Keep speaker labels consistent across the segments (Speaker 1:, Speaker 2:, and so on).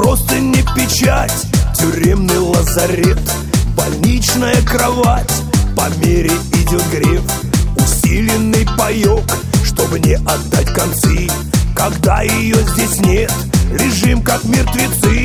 Speaker 1: просто не печать, тюремный лазарет, больничная кровать, по мере идет грев, усиленный паёк, чтобы не отдать концы. Когда ее здесь нет, лежим как мертвецы.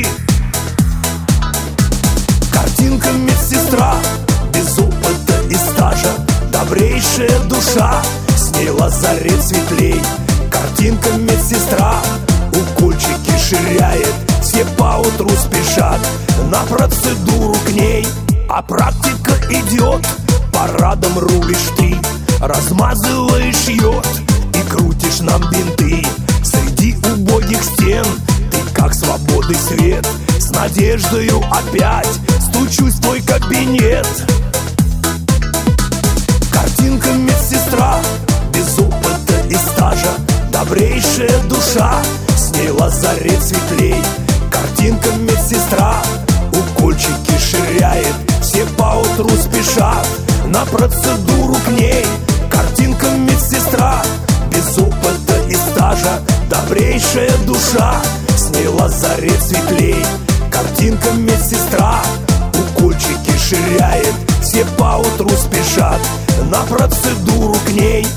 Speaker 1: Картинка медсестра, без опыта и стажа, добрейшая душа, с ней лазарет светлей. Картинка медсестра, укольчики ширяет, все поутру спешат на процедуру к ней. А практика идет, парадом рулишь ты, размазываешь йод и крутишь нам бинты. Среди убогих стен ты как свободы свет, с надеждою опять стучусь в твой кабинет. Картинка медсестра, без опыта и стажа, добрейшая душа, с ней лазарет светлей. Картинка медсестра, укольчики ширяет, все поутру спешат на процедуру к ней. Картинка медсестра, без опыта и стажа, добрейшая душа, с ней лазарет светлей. Картинка медсестра, укольчики ширяет, все поутру спешат на процедуру к ней.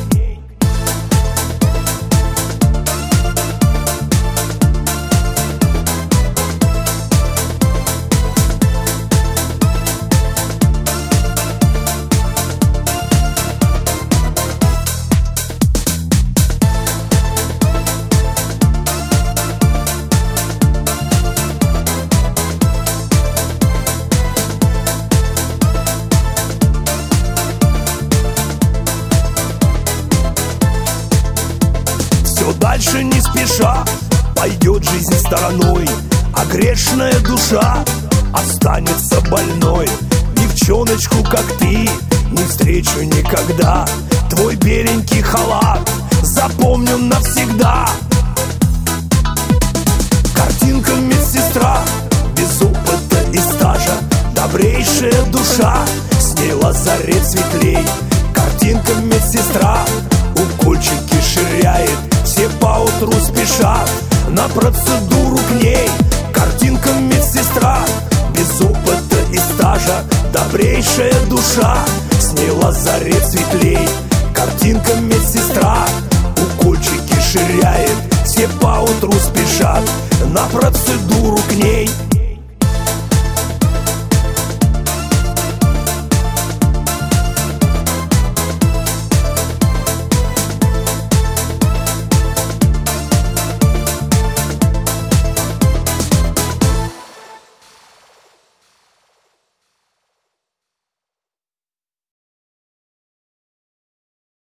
Speaker 1: Дальше не спеша пойдет жизнь стороной, а грешная душа останется больной. Девчоночку, как ты, не встречу никогда, твой беленький халат запомню навсегда. Картинка медсестра, без опыта и стажа, добрейшая душа, с ней лазарет светлей. Картинка медсестра, укольчики ширяет, все поутру спешат на процедуру к ней. Картинка медсестра, без опыта и стажа, добрейшая душа, с ней лазарет светлей. Картинка медсестра, укольчики ширяет, все поутру спешат на процедуру к ней.